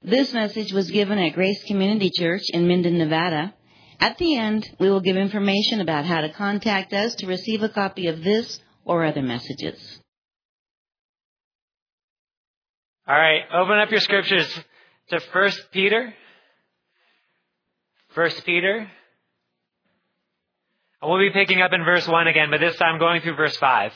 This message was given at Grace Community Church in Minden, Nevada. At the end, we will give information about how to contact us to receive a copy of this or other messages. All right, open up your scriptures to 1 Peter. 1 Peter. And we'll be picking up in verse 1 again, but this time going through verse 5.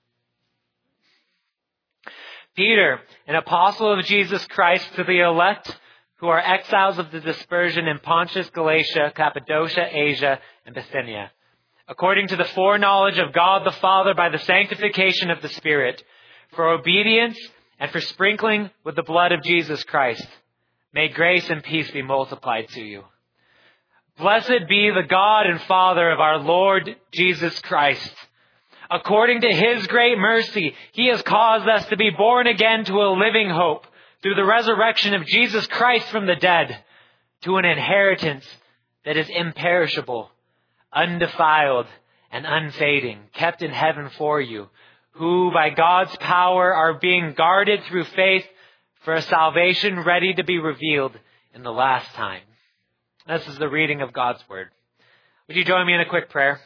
Peter, an apostle of Jesus Christ, to the elect who are exiles of the dispersion in Pontus, Galatia, Cappadocia, Asia, and Bithynia, according to the foreknowledge of God the Father by the sanctification of the Spirit, for obedience and for sprinkling with the blood of Jesus Christ. May grace and peace be multiplied to you. Blessed be the God and Father of our Lord Jesus Christ. According to His great mercy, He has caused us to be born again to a living hope through the resurrection of Jesus Christ from the dead, to an inheritance that is imperishable, undefiled, and unfading, kept in heaven for you, who by God's power are being guarded through faith for a salvation ready to be revealed in the last time. This is the reading of God's Word. Would you join me in a quick prayer?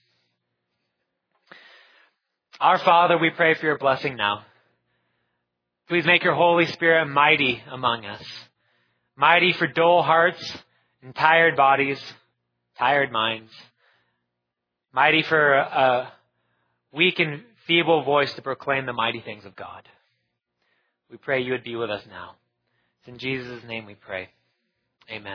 Our Father, we pray for your blessing now. Please make your Holy Spirit mighty among us. Mighty for dull hearts and tired bodies, tired minds. Mighty for a weak and feeble voice to proclaim the mighty things of God. We pray you would be with us now. It's in Jesus' name we pray. Amen.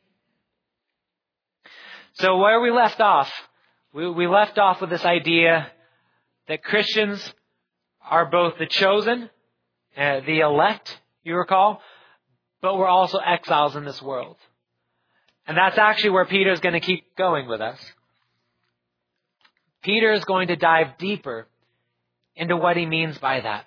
So where we left off, we left off with this idea that Christians are both the chosen, the elect, you recall, but we're also exiles in this world. And that's actually where Peter is going to keep going with us. Peter is going to dive deeper into what he means by that.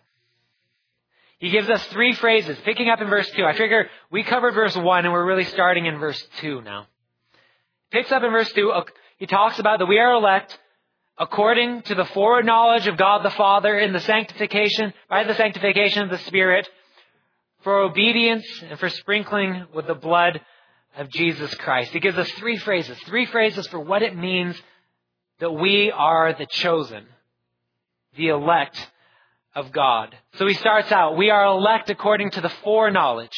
He gives us three phrases, picking up in verse 2. I figure we covered verse 1 and we're really starting in verse 2 now. Picks up in verse 2, he talks about that we are elect according to the foreknowledge of God the Father in the sanctification, by the sanctification of the Spirit, for obedience and for sprinkling with the blood of Jesus Christ. He gives us three phrases for what it means that we are the chosen, the elect of God. So he starts out, we are elect according to the foreknowledge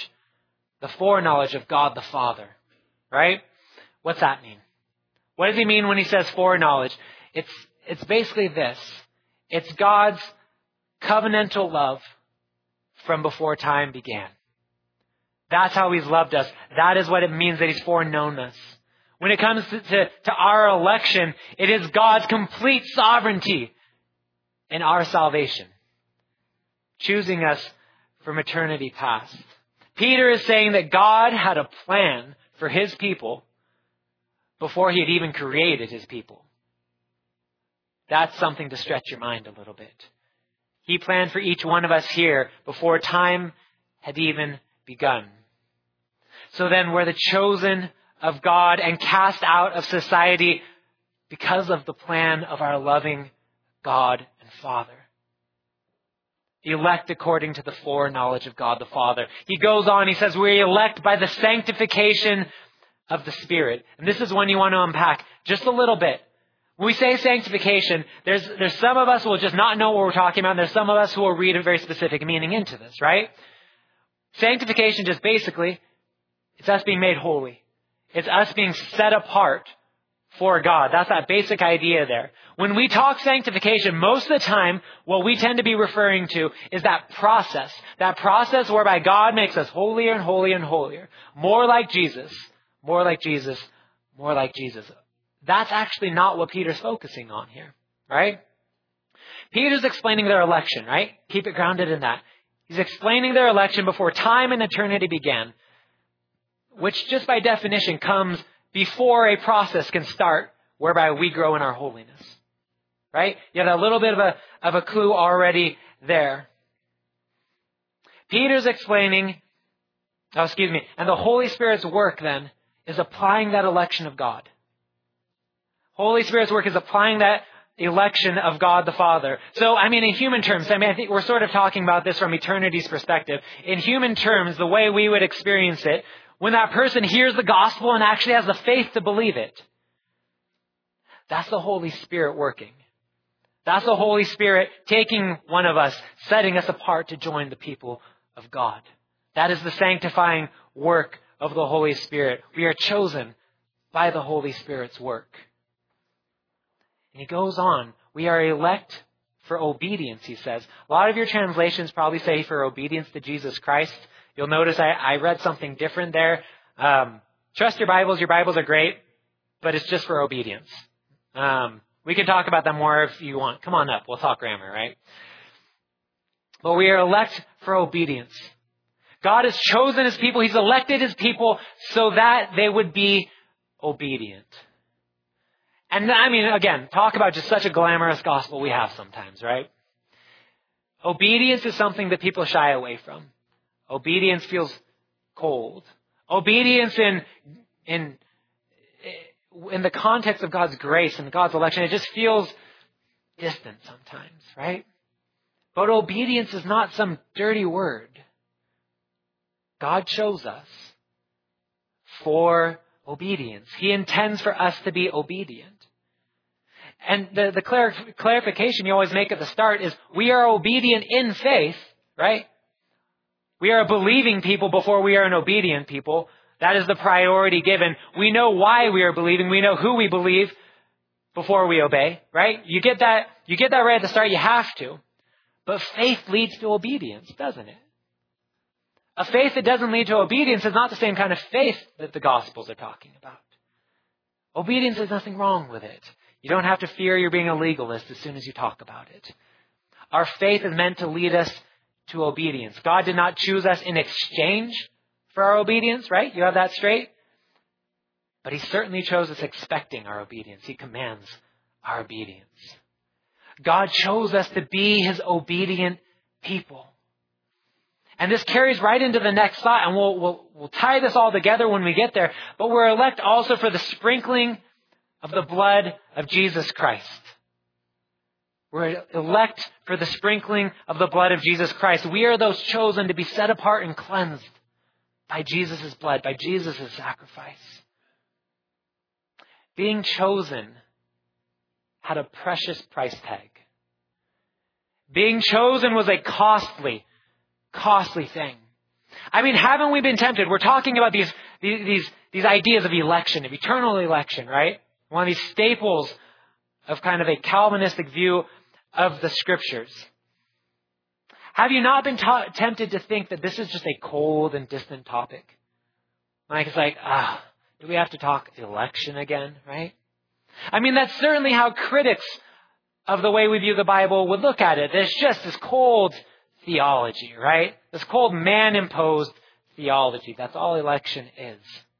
of God the Father, right? What's that mean? What does he mean when he says foreknowledge? It's basically this. It's God's covenantal love from before time began. That's how He's loved us. That is what it means that He's foreknown us. When it comes to our election, it is God's complete sovereignty in our salvation, choosing us from eternity past. Peter is saying that God had a plan for His people before He had even created His people. That's something to stretch your mind a little bit. He planned for each one of us here before time had even begun. So then we're the chosen of God and cast out of society because of the plan of our loving God and Father. Elect according to the foreknowledge of God the Father. He goes on, he says, we elect by the sanctification of the Spirit. And this is one you want to unpack just a little bit. When we say sanctification, there's some of us who will just not know what we're talking about. And there's some of us who will read a very specific meaning into this, right? Sanctification just basically, it's us being made holy. It's us being set apart for God. That's that basic idea there. When we talk sanctification, most of the time, what we tend to be referring to is that process whereby God makes us holier and holier and holier. More like Jesus, more like Jesus, more like Jesus. That's actually not what Peter's focusing on here, right? Peter's explaining their election, right? Keep it grounded in that. He's explaining their election before time and eternity began, which just by definition comes before a process can start whereby we grow in our holiness, right? You have a little bit of a clue already there. Peter's explaining, and the Holy Spirit's work then is applying that election of God. Holy Spirit's work is applying that election of God the Father. So, in human terms, I think we're sort of talking about this from eternity's perspective. In human terms, the way we would experience it, when that person hears the gospel and actually has the faith to believe it, that's the Holy Spirit working. That's the Holy Spirit taking one of us, setting us apart to join the people of God. That is the sanctifying work of the Holy Spirit. We are chosen by the Holy Spirit's work. And he goes on, we are elect for obedience, he says. A lot of your translations probably say for obedience to Jesus Christ. You'll notice I read something different there. Trust your Bibles are great, but it's just for obedience. We can talk about them more if you want. Come on up, we'll talk grammar, right? But we are elect for obedience. God has chosen his people, he's elected his people so that they would be obedient. And again, talk about just such a glamorous gospel we have sometimes, right? Obedience is something that people shy away from. Obedience feels cold. Obedience in the context of God's grace and God's election, it just feels distant sometimes, right? But obedience is not some dirty word. God chose us for obedience. He intends for us to be obedient. And the clarification you always make at the start is we are obedient in faith, right? We are a believing people before we are an obedient people. That is the priority given. We know why we are believing. We know who we believe before we obey, right? You get that right at the start. You have to. But faith leads to obedience, doesn't it? A faith that doesn't lead to obedience is not the same kind of faith that the Gospels are talking about. Obedience, there's nothing wrong with it. You don't have to fear you're being a legalist as soon as you talk about it. Our faith is meant to lead us to obedience. God did not choose us in exchange for our obedience, right? You have that straight? But he certainly chose us expecting our obedience. He commands our obedience. God chose us to be his obedient people. And this carries right into the next thought, and we'll tie this all together when we get there. But we're elect also for the sprinkling of the blood of Jesus Christ. We're elect for the sprinkling of the blood of Jesus Christ. We are those chosen to be set apart and cleansed by Jesus' blood, by Jesus' sacrifice. Being chosen had a precious price tag. Being chosen was a costly thing. Haven't we been tempted? We're talking about these ideas of election, of eternal election, right? One of these staples of kind of a Calvinistic view of the scriptures. Have you not been tempted to think that this is just a cold and distant topic? Do we have to talk election again, right? That's certainly how critics of the way we view the Bible would look at it. There's just this cold theology, right? This cold man-imposed theology. That's all election is.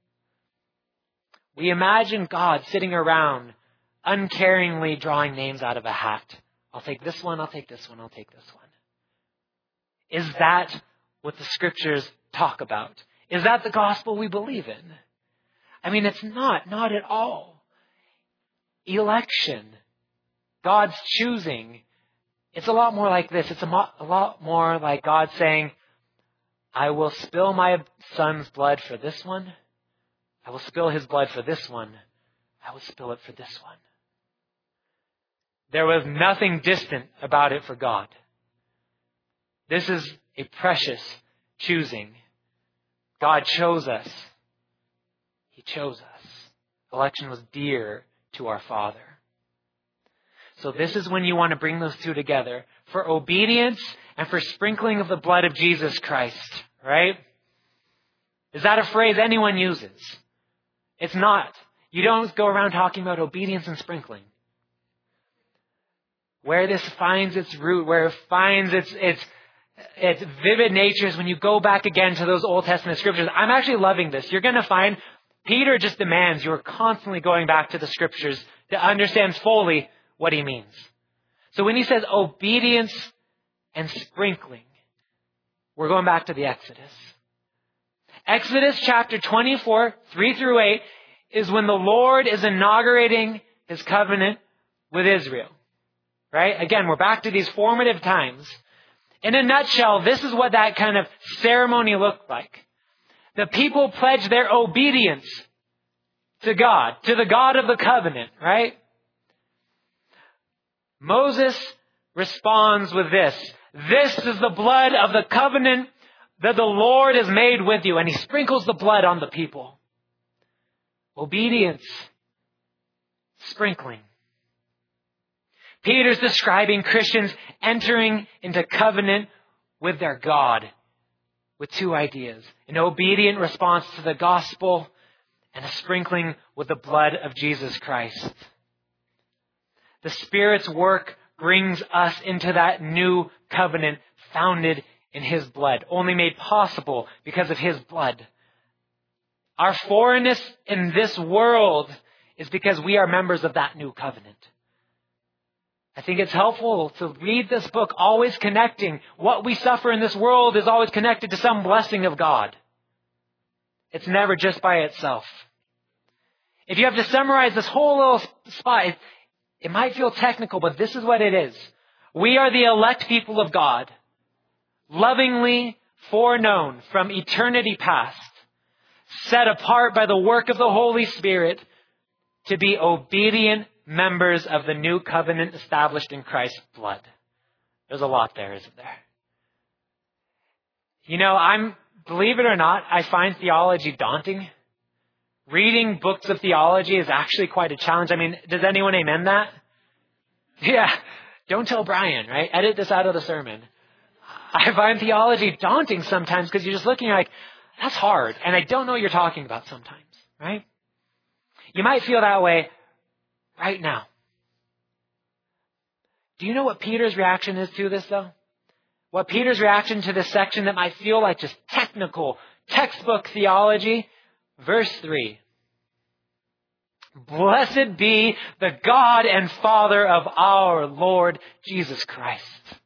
We imagine God sitting around uncaringly drawing names out of a hat. I'll take this one, I'll take this one, I'll take this one. Is that what the scriptures talk about? Is that the gospel we believe in? It's not at all. Election, God's choosing, it's a lot more like this. It's a lot more like God saying, I will spill my son's blood for this one. I will spill his blood for this one. I will spill it for this one. There was nothing distant about it for God. This is a precious choosing. God chose us. He chose us. Election was dear to our Father. So this is when you want to bring those two together. For obedience and for sprinkling of the blood of Jesus Christ. Right? Is that a phrase anyone uses? It's not. You don't go around talking about obedience and sprinkling. Where this finds its root, where it finds its vivid nature is when you go back again to those Old Testament scriptures. I'm actually loving this. You're going to find Peter just demands you're constantly going back to the scriptures to understand fully what he means. So when he says obedience and sprinkling, we're going back to the Exodus. Exodus chapter 24, 3 through 8 is when the Lord is inaugurating his covenant with Israel. right? Again, we're back to these formative times. In a nutshell, this is what that kind of ceremony looked like. The people pledged their obedience to God, to the God of the covenant, right? Moses responds with this. This is the blood of the covenant that the Lord has made with you. And he sprinkles the blood on the people. Obedience. Sprinkling. Peter's describing Christians entering into covenant with their God with two ideas. An obedient response to the gospel and a sprinkling with the blood of Jesus Christ. The Spirit's work brings us into that new covenant founded in His blood, only made possible because of His blood. Our foreignness in this world is because we are members of that new covenant. I think it's helpful to read this book always connecting what we suffer in this world is always connected to some blessing of God. It's never just by itself. If you have to summarize this whole little spot, it might feel technical, but this is what it is. We are the elect people of God, lovingly foreknown from eternity past, set apart by the work of the Holy Spirit to be obedient members of the new covenant established in Christ's blood. There's a lot there, isn't there? You know, believe it or not, I find theology daunting. Reading books of theology is actually quite a challenge. I mean, does anyone amen that? Yeah. Don't tell Brian, right? Edit this out of the sermon. I find theology daunting sometimes because you're just looking like, that's hard. And I don't know what you're talking about sometimes, right? You might feel that way right now. Do you know what Peter's reaction is to this, though? What Peter's reaction to this section that might feel like just technical, textbook theology? Verse 3. Blessed be the God and Father of our Lord Jesus Christ.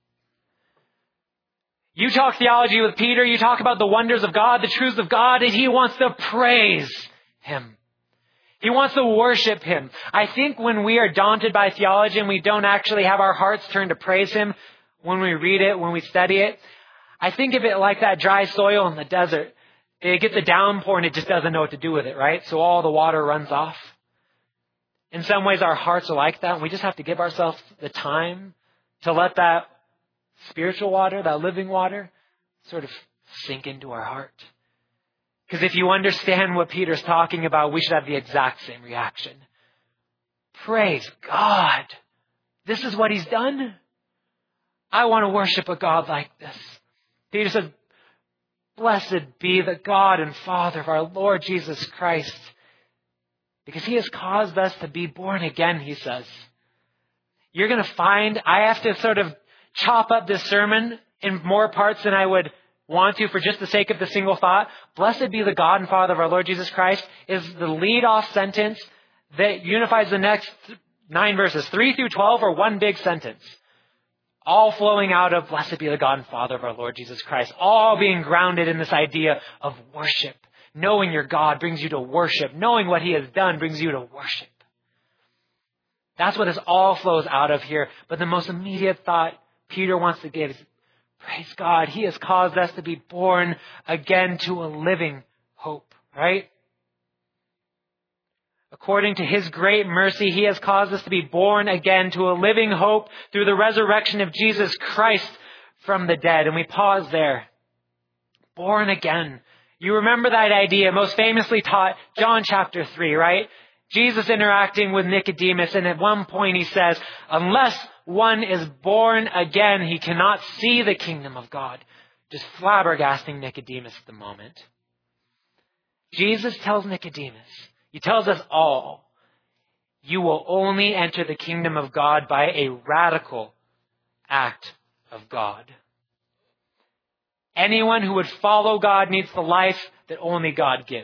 You talk theology with Peter, you talk about the wonders of God, the truths of God, and he wants to praise Him. He wants to worship Him. I think when we are daunted by theology and we don't actually have our hearts turned to praise Him when we read it, when we study it, I think of it like that dry soil in the desert. It gets a downpour and it just doesn't know what to do with it, right? So all the water runs off. In some ways, our hearts are like that. And we just have to give ourselves the time to let that spiritual water, that living water, sort of sink into our heart. Because if you understand what Peter's talking about, we should have the exact same reaction. Praise God. This is what He's done. I want to worship a God like this. Peter says, blessed be the God and Father of our Lord Jesus Christ. Because He has caused us to be born again, he says. You're going to find, I have to sort of chop up this sermon in more parts than I would want to for just the sake of the single thought. Blessed be the God and Father of our Lord Jesus Christ is the lead-off sentence that unifies the next 9 verses. 3 through 12 are one big sentence. All flowing out of blessed be the God and Father of our Lord Jesus Christ. All being grounded in this idea of worship. Knowing your God brings you to worship. Knowing what He has done brings you to worship. That's what this all flows out of here. But the most immediate thought Peter wants to give is, praise God, He has caused us to be born again to a living hope, right? According to His great mercy, He has caused us to be born again to a living hope through the resurrection of Jesus Christ from the dead. And we pause there. Born again. You remember that idea most famously taught John chapter 3, right? Jesus interacting with Nicodemus, and at one point he says, unless one is born again, he cannot see the kingdom of God. Just flabbergasting Nicodemus at the moment. Jesus tells Nicodemus, He tells us all, you will only enter the kingdom of God by a radical act of God. Anyone who would follow God needs the life that only God gives.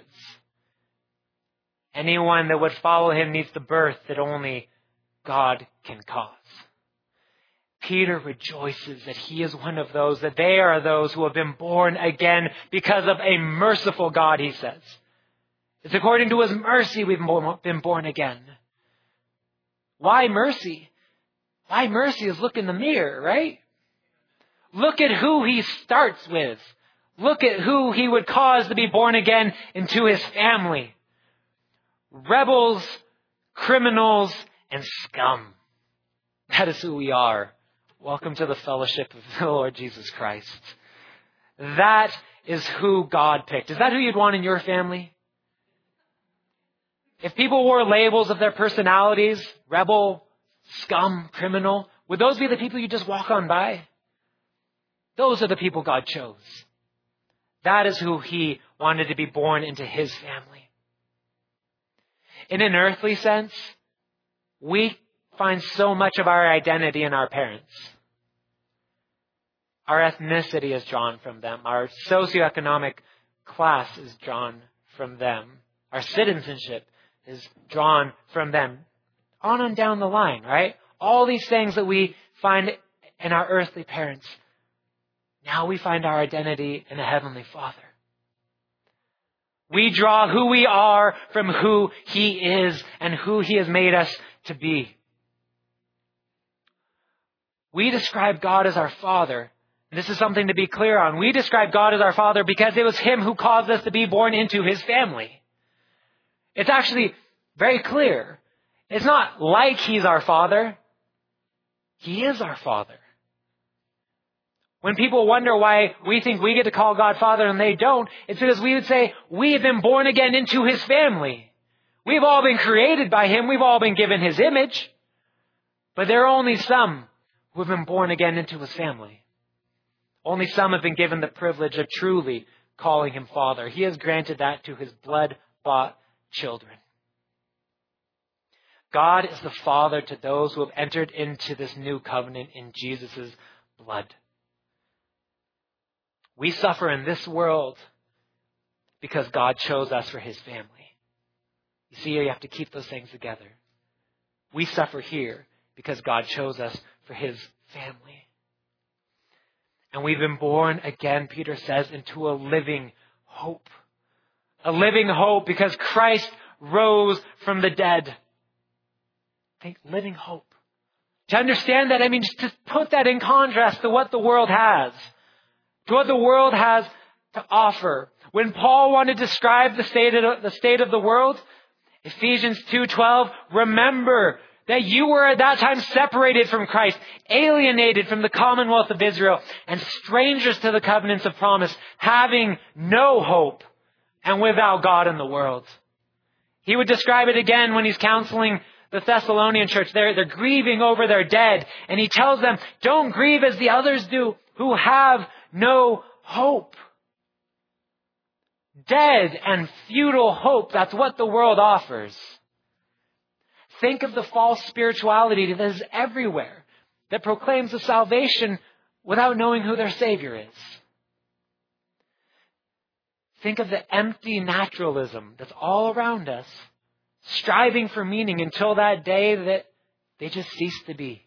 Anyone that would follow Him needs the birth that only God can cause. Peter rejoices that he is one of those, that they are those who have been born again because of a merciful God, he says. It's according to His mercy we've been born again. Why mercy? why mercy is look in the mirror, right? Look at who he starts with. Look at who he would cause to be born again into his family. Rebels, criminals, and scum. That is who we are. Welcome to the fellowship of the Lord Jesus Christ. That is who God picked. Is that who you'd want in your family? If people wore labels of their personalities, rebel, scum, criminal, would those be the people you just walk on by? Those are the people God chose. That is who he wanted to be born into his family. In an earthly sense, we find so much of our identity in our parents. Our ethnicity is drawn from them. Our socioeconomic class is drawn from them. Our citizenship is drawn from them. On and down the line, right? All these things that we find in our earthly parents. Now we find our identity in a heavenly Father. We draw who we are from who he is and who he has made us to be. We describe God as our Father. This is something to be clear on. We describe God as our Father because it was him who caused us to be born into his family. It's actually very clear. It's not like he's our Father. He is our Father. When people wonder why we think we get to call God Father and they don't, it's because we would say we have been born again into his family. We've all been created by him. We've all been given his image. But there are only some who have been born again into his family. Only some have been given the privilege of truly calling him Father. He has granted that to his blood-bought children. God is the Father to those who have entered into this new covenant in Jesus' blood. We suffer in this world because God chose us for his family. You see, you have to keep those things together. We suffer here because God chose us for his family. And we've been born again, Peter says, into a living hope. A living hope because Christ rose from the dead. Think living hope. To understand that, just to put that in contrast to what the world has. To what the world has to offer. When Paul wanted to describe the state of the world, Ephesians 2:12, remember that you were at that time separated from Christ, alienated from the commonwealth of Israel, and strangers to the covenants of promise, having no hope and without God in the world. He would describe it again when he's counseling the Thessalonian church. They're grieving over their dead. And he tells them, don't grieve as the others do who have no hope. Dead and futile hope. That's what the world offers. Think of the false spirituality that is everywhere, that proclaims a salvation without knowing who their Savior is. Think of the empty naturalism that's all around us, striving for meaning until that day that they just cease to be.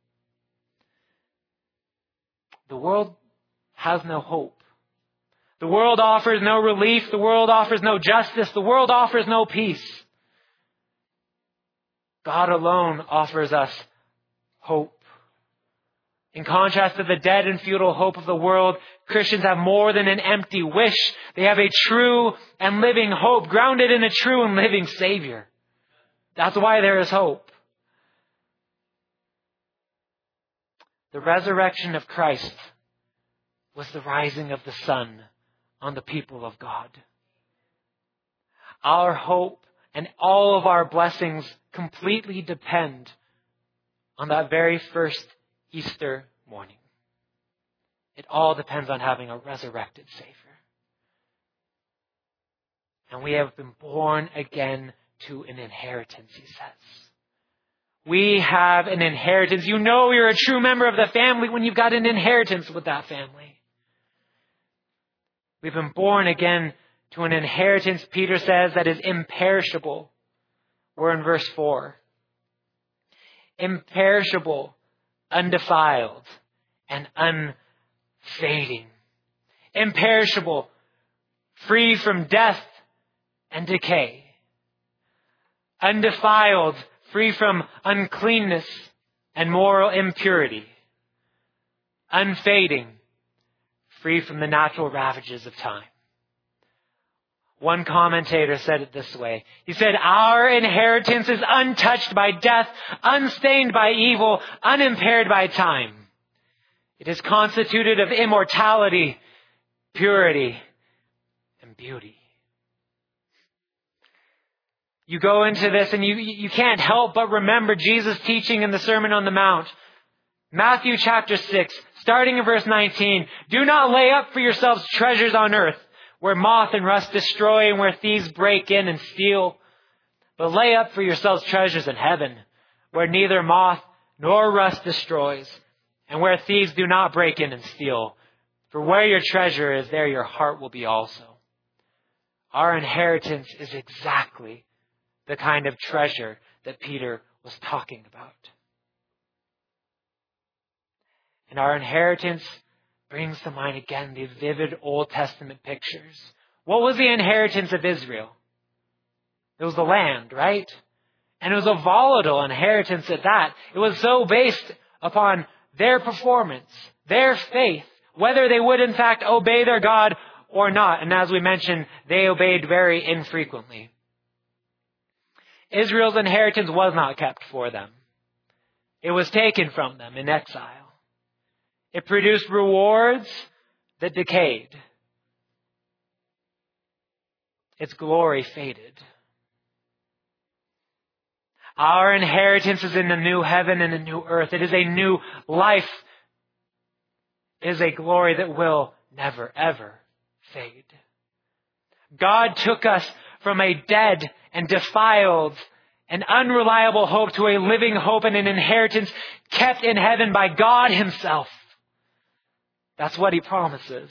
The world has no hope. The world offers no relief. The world offers no justice. The world offers no peace. God alone offers us hope. In contrast to the dead and futile hope of the world, Christians have more than an empty wish. They have a true and living hope, grounded in a true and living Savior. That's why there is hope. The resurrection of Christ was the rising of the sun on the people of God. Our hope and all of our blessings completely depend on that very first Easter morning. It all depends on having a resurrected Savior. And we have been born again to an inheritance, he says. We have an inheritance. You know you're a true member of the family when you've got an inheritance with that family. We've been born again to an inheritance, Peter says, that is imperishable. We're in verse 4. Imperishable, undefiled, and unfading. Imperishable, free from death and decay. Undefiled, free from uncleanness and moral impurity, unfading, free from the natural ravages of time. One commentator said it this way. He said, our inheritance is untouched by death, unstained by evil, unimpaired by time. It is constituted of immortality, purity, and beauty. You go into this and you can't help but remember Jesus' teaching in the Sermon on the Mount. Matthew chapter 6, starting in verse 19. Do not lay up for yourselves treasures on earth, where moth and rust destroy and where thieves break in and steal. But lay up for yourselves treasures in heaven, where neither moth nor rust destroys, and where thieves do not break in and steal. For where your treasure is, there your heart will be also. Our inheritance is exactly the kind of treasure that Peter was talking about. And our inheritance brings to mind again these vivid Old Testament pictures. What was the inheritance of Israel? It was the land, right? And it was a volatile inheritance at that. It was so based upon their performance, their faith, whether they would in fact obey their God or not. And as we mentioned, they obeyed very infrequently. Israel's inheritance was not kept for them. It was taken from them in exile. It produced rewards that decayed. Its glory faded. Our inheritance is in the new heaven and the new earth. It is a new life. It is a glory that will never, ever fade. God took us from a dead and defiled and unreliable hope to a living hope and an inheritance kept in heaven by God Himself. That's what He promises.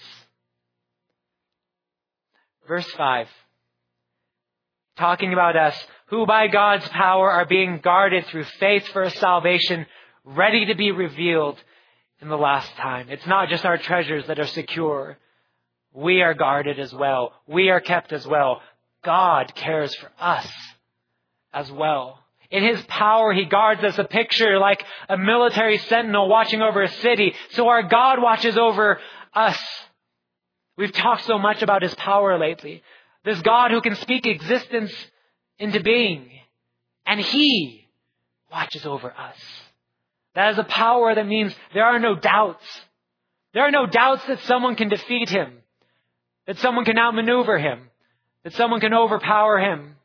Verse 5. Talking about us, who by God's power are being guarded through faith for a salvation ready to be revealed in the last time. It's not just our treasures that are secure. We are guarded as well. We are kept as well. God cares for us as well. In His power, He guards us, a picture like a military sentinel watching over a city. So our God watches over us. We've talked so much about His power lately. This God who can speak existence into being. And He watches over us. That is a power that means there are no doubts. There are no doubts that someone can defeat Him. That someone can outmaneuver Him. That someone can overpower Him.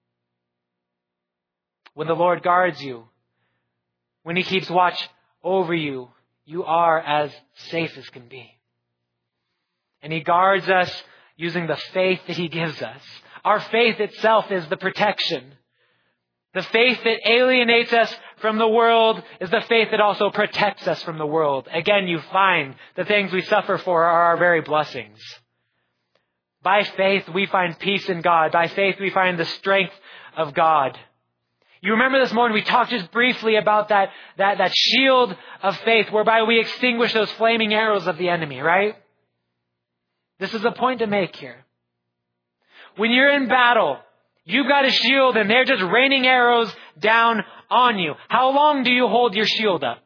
When the Lord guards you, when He keeps watch over you, you are as safe as can be. And He guards us using the faith that He gives us. Our faith itself is the protection. The faith that alienates us from the world is the faith that also protects us from the world. Again, you find the things we suffer for are our very blessings. By faith, we find peace in God. By faith, we find the strength of God. You remember this morning we talked just briefly about that shield of faith whereby we extinguish those flaming arrows of the enemy, right? This is a point to make here. When you're in battle, you've got a shield and they're just raining arrows down on you. How long do you hold your shield up?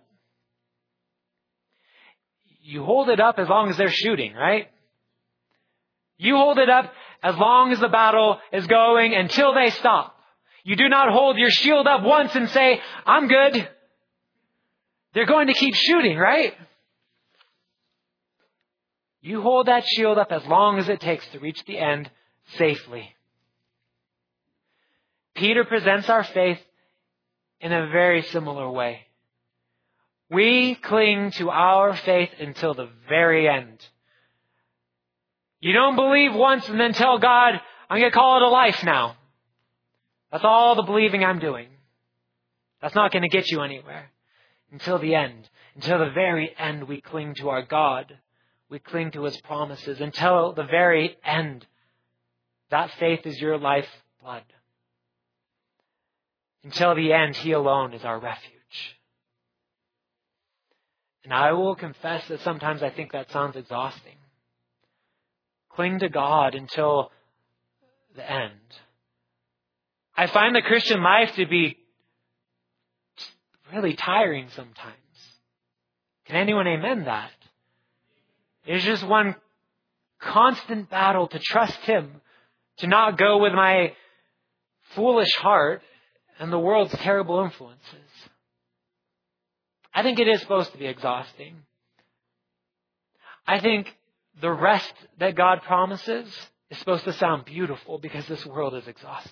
You hold it up as long as they're shooting, right? You hold it up as long as the battle is going until they stop. You do not hold your shield up once and say, I'm good. They're going to keep shooting, right? You hold that shield up as long as it takes to reach the end safely. Peter presents our faith in a very similar way. We cling to our faith until the very end. You don't believe once and then tell God, I'm going to call it a life now. That's all the believing I'm doing. That's not going to get you anywhere. Until the end. Until the very end, we cling to our God. We cling to His promises. Until the very end. That faith is your lifeblood. Until the end, He alone is our refuge. And I will confess that sometimes I think that sounds exhausting. Cling to God until the end. I find the Christian life to be really tiring sometimes. Can anyone amen that? It's just one constant battle to trust Him, to not go with my foolish heart and the world's terrible influences. I think it is supposed to be exhausting. I think the rest that God promises is supposed to sound beautiful because this world is exhausting.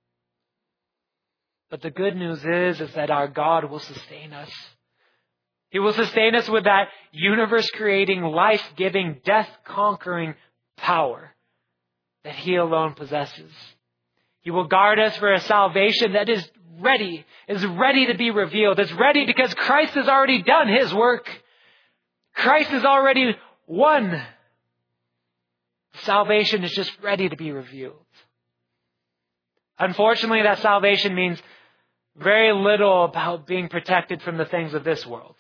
But the good news is that our God will sustain us. He will sustain us with that universe-creating, life-giving, death-conquering power that He alone possesses. He will guard us for a salvation that is ready to be revealed. It's ready because Christ has already done His work. Christ has already won. Salvation is just ready to be revealed. Unfortunately, that salvation means very little about being protected from the things of this world.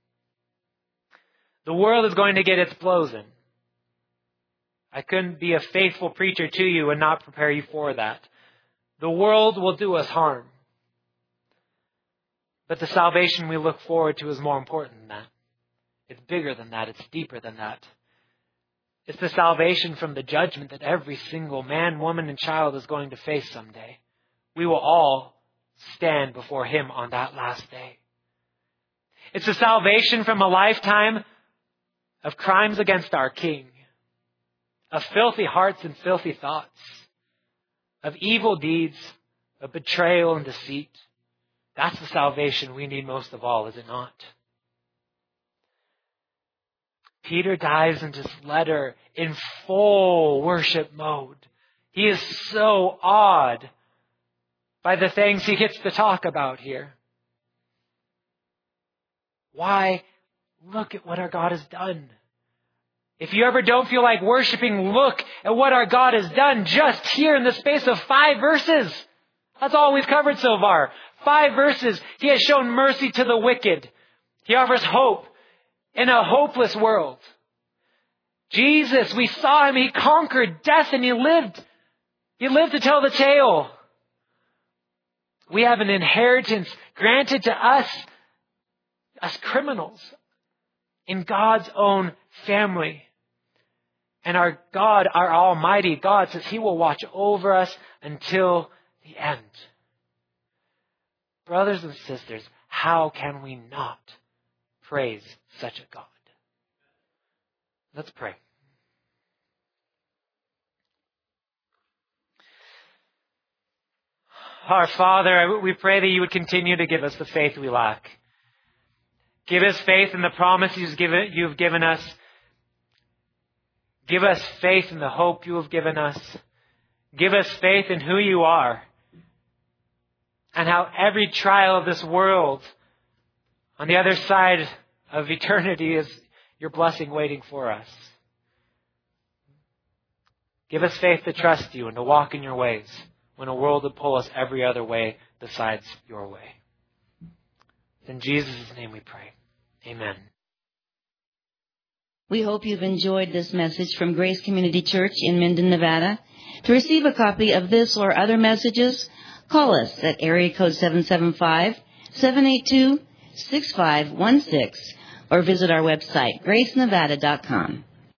The world is going to get its blows in. I couldn't be a faithful preacher to you and not prepare you for that. The world will do us harm. But the salvation we look forward to is more important than that. It's bigger than that. It's deeper than that. It's the salvation from the judgment that every single man, woman, and child is going to face someday. We will all stand before Him on that last day. It's the salvation from a lifetime of crimes against our King, of filthy hearts and filthy thoughts, of evil deeds, of betrayal and deceit. That's the salvation we need most of all, is it not? Peter dives into his letter in full worship mode. He is so awed by the things he gets to talk about here. Why? Look at what our God has done. If you ever don't feel like worshiping, look at what our God has done just here in the space of 5 verses. That's all we've covered so far. 5 verses. He has shown mercy to the wicked. He offers hope in a hopeless world. Jesus, we saw Him. He conquered death and He lived. He lived to tell the tale. We have an inheritance granted to us as criminals in God's own family. And our God, our Almighty God, says He will watch over us until the end. Brothers and sisters, how can we not praise such a God? Let's pray. Our Father, we pray that You would continue to give us the faith we lack. Give us faith in the promises You've given us. Give us faith in the hope You have given us. Give us faith in who You are and how every trial of this world on the other side of eternity is Your blessing waiting for us. Give us faith to trust You and to walk in Your ways when a world would pull us every other way besides Your way. In Jesus' name we pray. Amen. We hope you've enjoyed this message from Grace Community Church in Minden, Nevada. To receive a copy of this or other messages, call us at area code 775-782-6516 or visit our website, gracenevada.com.